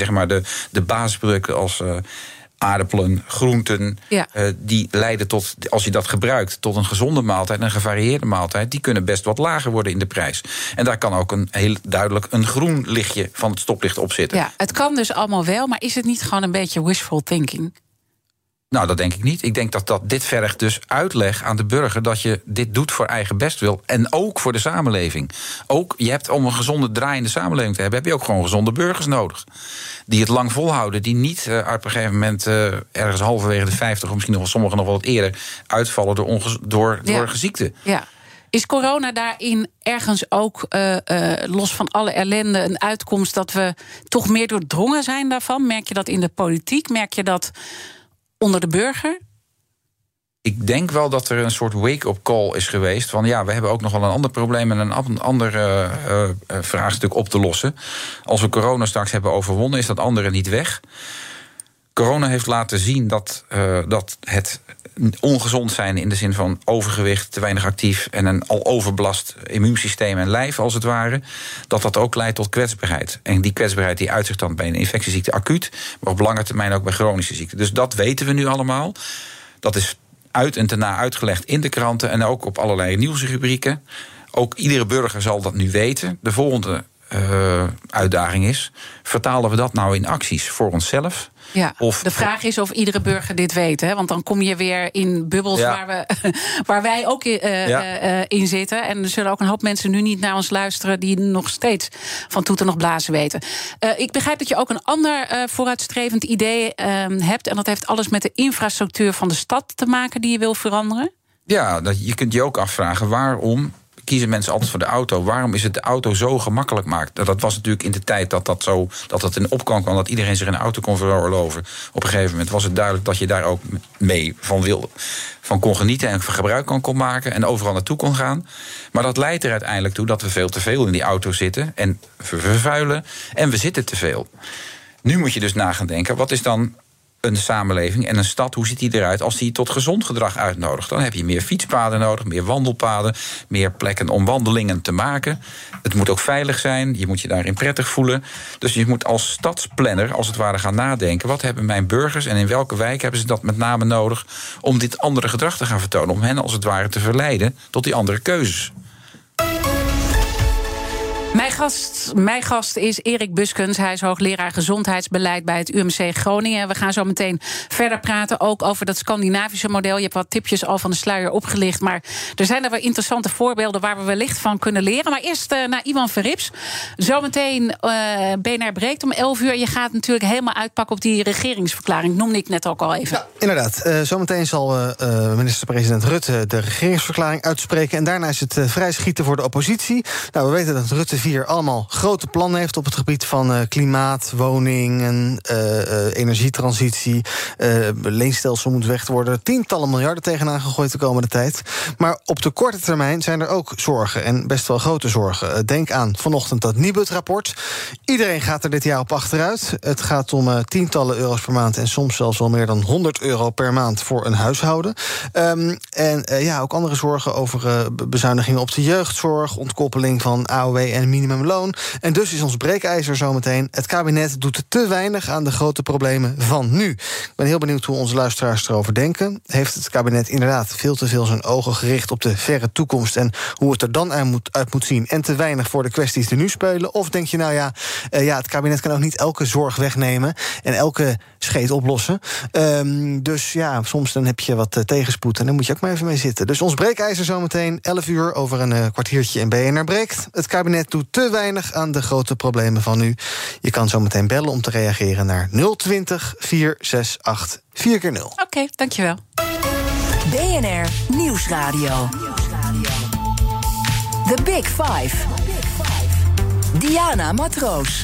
de basisproducten als... aardappelen, groenten, die leiden tot, als je dat gebruikt... tot een gezonde maaltijd, een gevarieerde maaltijd... die kunnen best wat lager worden in de prijs. En daar kan ook heel duidelijk een groen lichtje van het stoplicht op zitten. Ja, het kan dus allemaal wel, maar is het niet gewoon een beetje wishful thinking? Nou, dat denk ik niet. Ik denk dat dit vergt dus uitleg aan de burger... dat je dit doet voor eigen bestwil en ook voor de samenleving. Ook, je hebt om een gezonde draaiende samenleving te hebben... heb je ook gewoon gezonde burgers nodig. Die het lang volhouden, die niet op een gegeven moment... ergens halverwege de 50, of misschien nog wel sommigen nog wel wat eerder... uitvallen door ziekte. Ja. Is corona daarin ergens ook, los van alle ellende... een uitkomst dat we toch meer doordrongen zijn daarvan? Merk je dat in de politiek? Merk je dat... onder de burger? Ik denk wel dat er een soort wake-up call is geweest... van we hebben ook nog wel een ander probleem... en een ander vraagstuk op te lossen. Als we corona straks hebben overwonnen, is dat andere niet weg. Corona heeft laten zien dat het ongezond zijn... in de zin van overgewicht, te weinig actief... en een al overbelast immuunsysteem en lijf, als het ware... dat ook leidt tot kwetsbaarheid. En die kwetsbaarheid die uitzicht dan bij een infectieziekte acuut... maar op lange termijn ook bij chronische ziekten. Dus dat weten we nu allemaal. Dat is uit en ten na uitgelegd in de kranten... en ook op allerlei nieuwsrubrieken. Ook iedere burger zal dat nu weten. De volgende uitdaging is... vertalen we dat nou in acties voor onszelf... Ja, de vraag is of iedere burger dit weet. Hè? Want dan kom je weer in bubbels waar wij ook in zitten. En er zullen ook een hoop mensen nu niet naar ons luisteren... die nog steeds van toeten nog blazen weten. Ik begrijp dat je ook een ander vooruitstrevend idee hebt. En dat heeft alles met de infrastructuur van de stad te maken... die je wil veranderen? Ja, je kunt je ook afvragen waarom... kiezen mensen altijd voor de auto. Waarom is het de auto zo gemakkelijk maakt? Dat was natuurlijk in de tijd dat het in opkwam... dat iedereen zich een auto kon veroorloven. Op een gegeven moment was het duidelijk dat je daar ook mee van kon genieten... en gebruik kon maken en overal naartoe kon gaan. Maar dat leidt er uiteindelijk toe dat we veel te veel in die auto zitten... en vervuilen en we zitten te veel. Nu moet je dus na gaan denken, wat is dan... een samenleving en een stad, hoe ziet die eruit... als die tot gezond gedrag uitnodigt? Dan heb je meer fietspaden nodig, meer wandelpaden... meer plekken om wandelingen te maken. Het moet ook veilig zijn, je moet je daarin prettig voelen. Dus je moet als stadsplanner, als het ware, gaan nadenken... wat hebben mijn burgers en in welke wijk hebben ze dat met name nodig... om dit andere gedrag te gaan vertonen... om hen als het ware te verleiden tot die andere keuzes. Mijn gast is Erik Buskens. Hij is hoogleraar gezondheidsbeleid bij het UMC Groningen. We gaan zo meteen verder praten, ook over dat Scandinavische model. Je hebt wat tipjes al van de sluier opgelicht, maar er zijn er wel interessante voorbeelden waar we wellicht van kunnen leren. Maar eerst naar Ivan Verrips. Zometeen BNR breekt om 11 uur. Je gaat natuurlijk helemaal uitpakken op die regeringsverklaring. Noemde ik net ook al even. Ja, inderdaad. Zometeen zal minister-president Rutte de regeringsverklaring uitspreken. En daarna is het vrij schieten voor de oppositie. Nou, we weten dat Rutte 4 allemaal grote plannen heeft op het gebied van klimaat, woning en energietransitie. Leenstelsel moet weg worden. Tientallen miljarden tegenaan gegooid de komende tijd. Maar op de korte termijn zijn er ook zorgen. En best wel grote zorgen. Denk aan vanochtend dat Nibud-rapport. Iedereen gaat er dit jaar op achteruit. Het gaat om tientallen euro's per maand en soms zelfs wel meer dan 100 euro per maand voor een huishouden. Ook andere zorgen over bezuinigingen op de jeugdzorg, ontkoppeling van AOW en minimumloon. En dus is ons breekijzer zometeen: het kabinet doet te weinig aan de grote problemen van nu. Ik ben heel benieuwd hoe onze luisteraars erover denken. Heeft het kabinet inderdaad veel te veel zijn ogen gericht op de verre toekomst en hoe het er dan uit moet zien, en te weinig voor de kwesties die nu spelen? Of denk je, het kabinet kan ook niet elke zorg wegnemen en elke scheet oplossen. Dus soms dan heb je wat tegenspoed en dan moet je ook maar even mee zitten. Dus ons breekijzer zometeen 11 uur over een kwartiertje in BNR breekt. Het kabinet doet te weinig aan de grote problemen van nu. Je kan zometeen bellen om te reageren naar 020 468 4x0. Oké, dankjewel. BNR Nieuwsradio. The Big Five. Diana Matroos.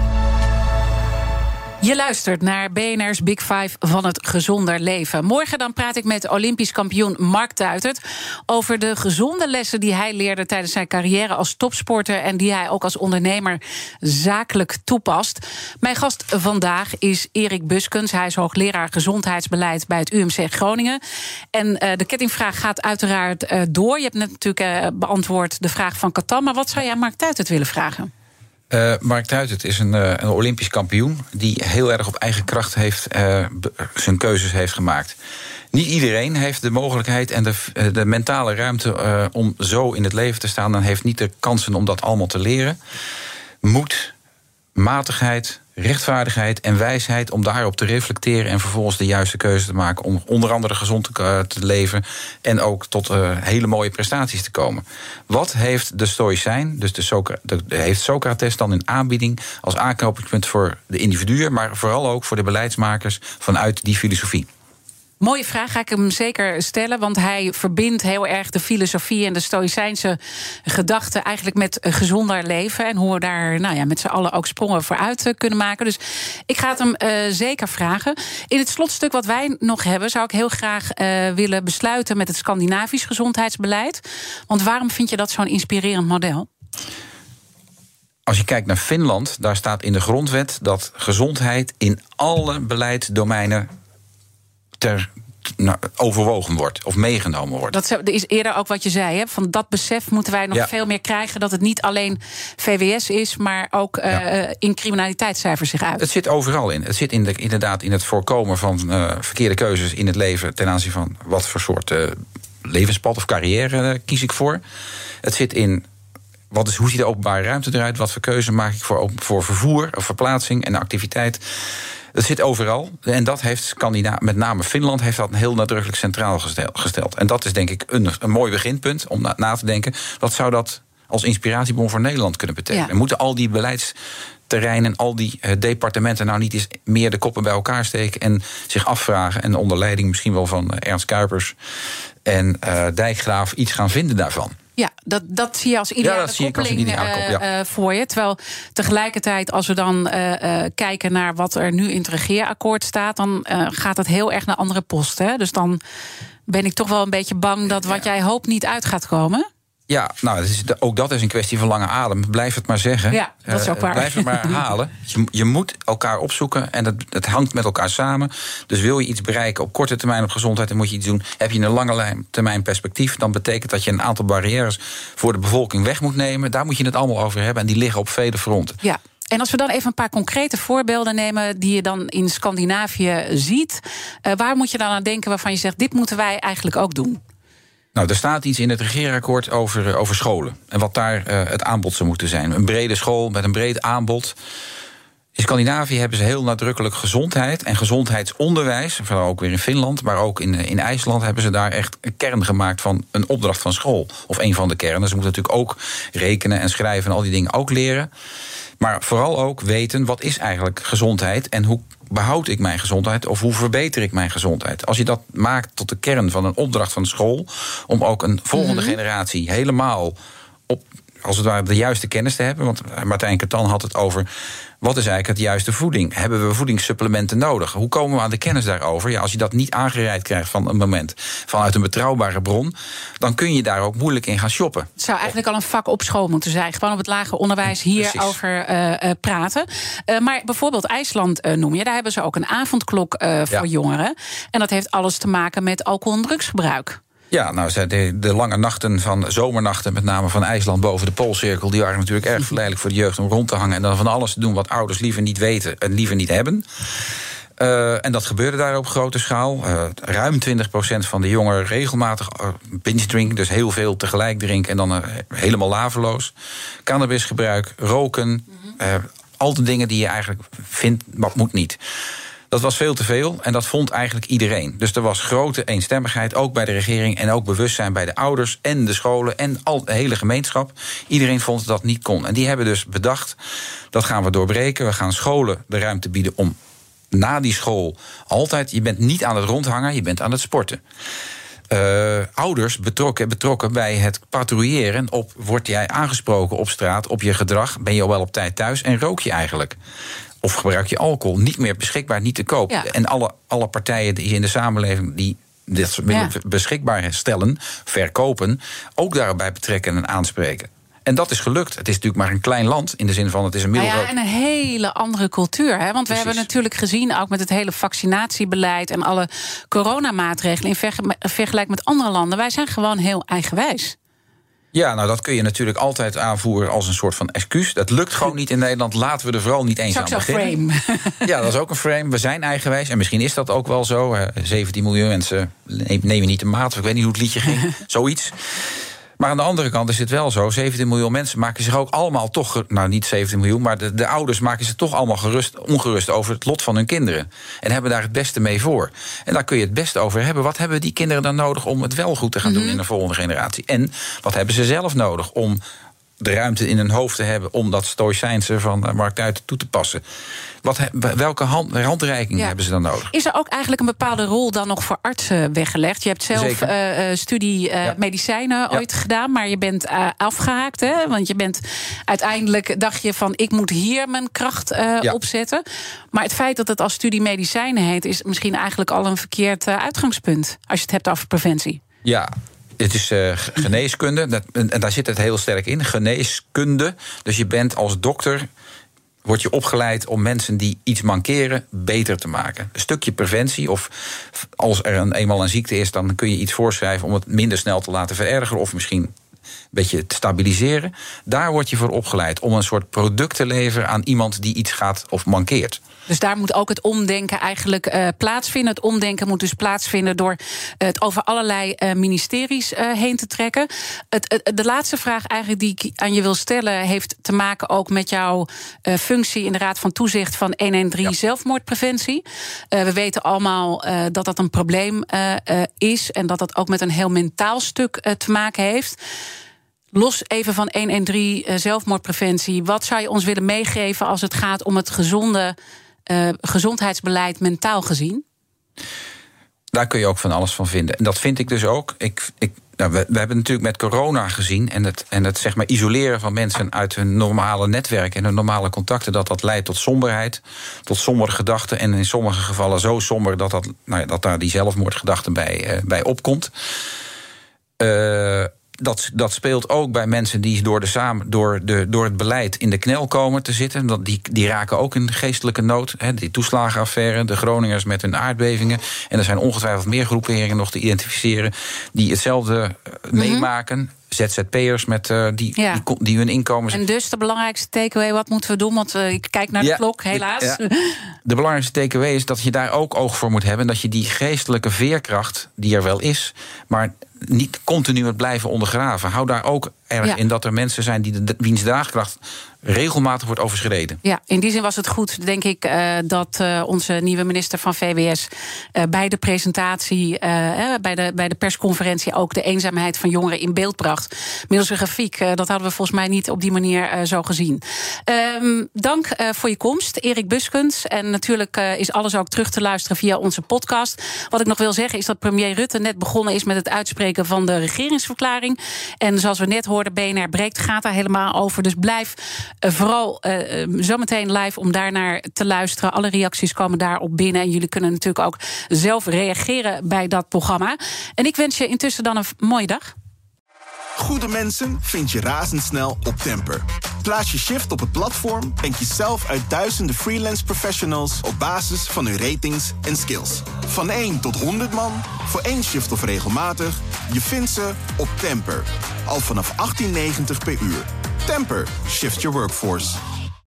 Je luistert naar BNR's Big Five van het gezonder leven. Morgen dan praat ik met Olympisch kampioen Mark Tuitert over de gezonde lessen die hij leerde tijdens zijn carrière als topsporter en die hij ook als ondernemer zakelijk toepast. Mijn gast vandaag is Erik Buskens. Hij is hoogleraar gezondheidsbeleid bij het UMC Groningen. En de kettingvraag gaat uiteraard door. Je hebt net natuurlijk beantwoord de vraag van Catan, maar wat zou jij Mark Tuitert willen vragen? Mark Tuitert is een Olympisch kampioen die heel erg op eigen kracht zijn keuzes heeft gemaakt. Niet iedereen heeft de mogelijkheid en de mentale ruimte om zo in het leven te staan en heeft niet de kansen om dat allemaal te leren. Moed, matigheid, rechtvaardigheid en wijsheid om daarop te reflecteren en vervolgens de juiste keuze te maken om onder andere gezond te leven en ook tot hele mooie prestaties te komen. Wat heeft de Stoïcijn, dus heeft Socrates dan in aanbieding als aanknopingspunt voor de individuen, maar vooral ook voor de beleidsmakers vanuit die filosofie? Mooie vraag, ga ik hem zeker stellen, want hij verbindt heel erg de filosofie en de stoïcijnse gedachten eigenlijk met een gezonder leven en hoe we daar met z'n allen ook sprongen vooruit kunnen maken. Dus ik ga het hem zeker vragen. In het slotstuk wat wij nog hebben, zou ik heel graag willen besluiten met het Scandinavisch gezondheidsbeleid. Want waarom vind je dat zo'n inspirerend model? Als je kijkt naar Finland, daar staat in de grondwet dat gezondheid in alle beleidsdomeinen overwogen wordt of meegenomen wordt. Dat is eerder ook wat je zei, hè? Van dat besef moeten wij nog veel meer krijgen, dat het niet alleen VWS is, maar ook in criminaliteitscijfers zich uit. Het zit overal in. Het zit inderdaad in het voorkomen van verkeerde keuzes in het leven ten aanzien van wat voor soort levenspad of carrière kies ik voor. Het zit in hoe ziet de openbare ruimte eruit, wat voor keuze maak ik voor vervoer of verplaatsing en activiteit. Het zit overal. En dat heeft met name Finland, heeft dat heel nadrukkelijk centraal gesteld. En dat is denk ik een mooi beginpunt om na te denken. Wat zou dat als inspiratiebron voor Nederland kunnen betekenen? Ja. Moeten al die beleidsterreinen, al die departementen nou niet eens meer de koppen bij elkaar steken en zich afvragen en onder leiding misschien wel van Ernst Kuipers en Dijkgraaf iets gaan vinden daarvan? Ja, dat zie je als ideale koppeling voor je. Terwijl tegelijkertijd, als we dan kijken naar wat er nu in het regeerakkoord staat, dan gaat het heel erg naar andere posten. Hè? Dus dan ben ik toch wel een beetje bang dat wat jij hoopt niet uit gaat komen. Ja, nou, ook dat is een kwestie van lange adem. Blijf het maar zeggen. Ja, dat is ook waar. Blijf het maar halen. Je moet elkaar opzoeken en het hangt met elkaar samen. Dus wil je iets bereiken op korte termijn op gezondheid, dan moet je iets doen. Heb je een lange termijn perspectief, dan betekent dat je een aantal barrières voor de bevolking weg moet nemen. Daar moet je het allemaal over hebben en die liggen op vele fronten. Ja. En als we dan even een paar concrete voorbeelden nemen die je dan in Scandinavië ziet, waar moet je dan aan denken waarvan je zegt, dit moeten wij eigenlijk ook doen? Nou, er staat iets in het regeerakkoord over scholen. En wat daar het aanbod zou moeten zijn. Een brede school met een breed aanbod. In Scandinavië hebben ze heel nadrukkelijk gezondheid en gezondheidsonderwijs. Vooral ook weer in Finland, maar ook in IJsland hebben ze daar echt een kern gemaakt van een opdracht van school. Of een van de kernen. Ze moeten natuurlijk ook rekenen en schrijven en al die dingen ook leren. Maar vooral ook weten, wat is eigenlijk gezondheid en hoe behoud ik mijn gezondheid of hoe verbeter ik mijn gezondheid? Als je dat maakt tot de kern van een opdracht van school, om ook een volgende generatie helemaal op, als het ware, de juiste kennis te hebben. Want Martijn Catan had het over, wat is eigenlijk het juiste voeding? Hebben we voedingssupplementen nodig? Hoe komen we aan de kennis daarover? Ja, als je dat niet aangereikt krijgt van een moment vanuit een betrouwbare bron, dan kun je daar ook moeilijk in gaan shoppen. Het zou eigenlijk al een vak op school moeten zijn. Gewoon op het lager onderwijs hierover praten. Maar bijvoorbeeld IJsland noem je. Daar hebben ze ook een avondklok voor jongeren. En dat heeft alles te maken met alcohol- en drugsgebruik. Ja, nou, de lange nachten zomernachten, met name van IJsland boven de Poolcirkel, die waren natuurlijk erg verleidelijk voor de jeugd om rond te hangen en dan van alles te doen wat ouders liever niet weten en liever niet hebben. En dat gebeurde daar op grote schaal. Ruim 20% van de jongeren regelmatig binge drinken, dus heel veel tegelijk drinken en dan helemaal laveloos. Cannabisgebruik, roken, al de dingen die je eigenlijk vindt, wat moet niet. Dat was veel te veel en dat vond eigenlijk iedereen. Dus er was grote eenstemmigheid, ook bij de regering en ook bewustzijn bij de ouders en de scholen en de hele gemeenschap. Iedereen vond dat dat niet kon. En die hebben dus bedacht, dat gaan we doorbreken. We gaan scholen de ruimte bieden om na die school altijd, je bent niet aan het rondhangen, je bent aan het sporten. Ouders betrokken bij het patrouilleren op, word jij aangesproken op straat op je gedrag, ben je al wel op tijd thuis en rook je eigenlijk? Of gebruik je alcohol? Niet meer beschikbaar, niet te koop. Ja. En alle partijen die in de samenleving die dit beschikbaar stellen, verkopen, ook daarbij betrekken en aanspreken. En dat is gelukt. Het is natuurlijk maar een klein land, in de zin van het is een middelgroot. Ja, en een hele andere cultuur. Hè? Want we hebben natuurlijk gezien, ook met het hele vaccinatiebeleid en alle coronamaatregelen in vergelijking met andere landen, wij zijn gewoon heel eigenwijs. Ja, nou dat kun je natuurlijk altijd aanvoeren als een soort van excuus. Dat lukt gewoon niet in Nederland. Laten we er vooral niet eens aan beginnen. Frame. Ja, dat is ook een frame. We zijn eigenwijs. En misschien is dat ook wel zo. 17 miljoen mensen nemen niet de maat. Ik weet niet hoe het liedje ging. Zoiets. Maar aan de andere kant is het wel zo. 17 miljoen mensen maken zich ook allemaal toch, nou niet 17 miljoen, maar de ouders maken zich toch allemaal ongerust over het lot van hun kinderen. En hebben daar het beste mee voor. En daar kun je het beste over hebben. Wat hebben die kinderen dan nodig om het wel goed te gaan doen in de volgende generatie? En wat hebben ze zelf nodig om de ruimte in hun hoofd te hebben om dat stoïcijnse van Mark Tuiten toe te passen? Welke handreiking hebben ze dan nodig? Is er ook eigenlijk een bepaalde rol dan nog voor artsen weggelegd? Je hebt zelf studie medicijnen ooit gedaan, maar je bent afgehaakt. Hè? Want je bent uiteindelijk, dacht je van, ik moet hier mijn kracht opzetten. Maar het feit dat het als studie medicijnen heet, is misschien eigenlijk al een verkeerd uitgangspunt, als je het hebt over preventie. Ja. Het is geneeskunde, en daar zit het heel sterk in. Geneeskunde, dus je bent als dokter, word je opgeleid om mensen die iets mankeren beter te maken. Een stukje preventie, of als er eenmaal een ziekte is, dan kun je iets voorschrijven om het minder snel te laten verergeren, of misschien een beetje te stabiliseren. Daar word je voor opgeleid om een soort product te leveren aan iemand die iets gaat of mankeert. Dus daar moet ook het omdenken eigenlijk plaatsvinden. Het omdenken moet dus plaatsvinden door het over allerlei ministeries heen te trekken. De laatste vraag eigenlijk die ik aan je wil stellen heeft te maken ook met jouw functie in de Raad van Toezicht van 113 zelfmoordpreventie. We weten allemaal dat dat een probleem is en dat dat ook met een heel mentaal stuk te maken heeft. Los even van 113 zelfmoordpreventie. Wat zou je ons willen meegeven als het gaat om het gezondheidsbeleid mentaal gezien? Daar kun je ook van alles van vinden. En dat vind ik dus ook. We hebben natuurlijk met corona gezien en het zeg maar isoleren van mensen uit hun normale netwerk en hun normale contacten, dat leidt tot somberheid, tot sombere gedachten en in sommige gevallen zo somber dat daar die zelfmoordgedachte bij opkomt. Dat speelt ook bij mensen die door het beleid in de knel komen te zitten. Die raken ook in geestelijke nood. Die toeslagenaffaire, de Groningers met hun aardbevingen. En er zijn ongetwijfeld meer groeperingen nog te identificeren die hetzelfde meemaken. ZZP'ers met die hun inkomens... En dus de belangrijkste takeaway, wat moeten we doen? Want ik kijk naar de klok, helaas. Ja. De belangrijkste takeaway is dat je daar ook oog voor moet hebben... dat je die geestelijke veerkracht, die er wel is... maar niet continu het blijven ondergraven. Hou daar ook erg in dat er mensen zijn... wiens draagkracht regelmatig wordt overschreden. Ja, in die zin was het goed, denk ik... dat onze nieuwe minister van VWS... bij de presentatie, bij de persconferentie... ook de eenzaamheid van jongeren in beeld bracht. Middels een grafiek, dat hadden we volgens mij niet... op die manier zo gezien. Dank voor je komst, Erik Buskens. En natuurlijk is alles ook terug te luisteren via onze podcast. Wat ik nog wil zeggen is dat premier Rutte net begonnen is... met het uitspreken van de regeringsverklaring. En zoals we net hoorden, BNR breekt, gaat daar helemaal over. Dus blijf vooral zometeen live om daarnaar te luisteren. Alle reacties komen daarop binnen. En jullie kunnen natuurlijk ook zelf reageren bij dat programma. En ik wens je intussen dan een mooie dag. Goede mensen vind je razendsnel op Temper. Plaats je shift op het platform en kies zelf uit duizenden freelance professionals... op basis van hun ratings en skills. Van 1 tot 100 man, voor 1 shift of regelmatig. Je vindt ze op Temper. Al vanaf 18,90 per uur. Temper, shift your workforce.